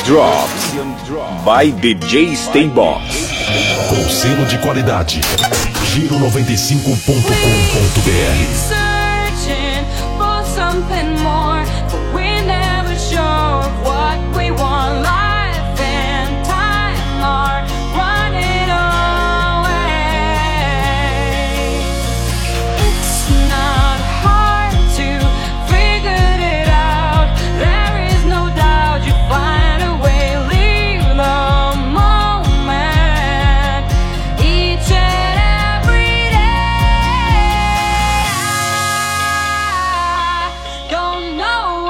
Drops by DJ Staybox. Com selo de qualidade. Giro95.com.br. Searching for something more, but we're never sure of what we want. Life and time are running away. It's not hard to figure it out. There is no doubt you find a way. Leave the moment each and every day. I don't know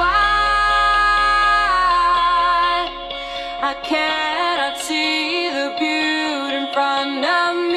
why I cannot see the beauty in front of me.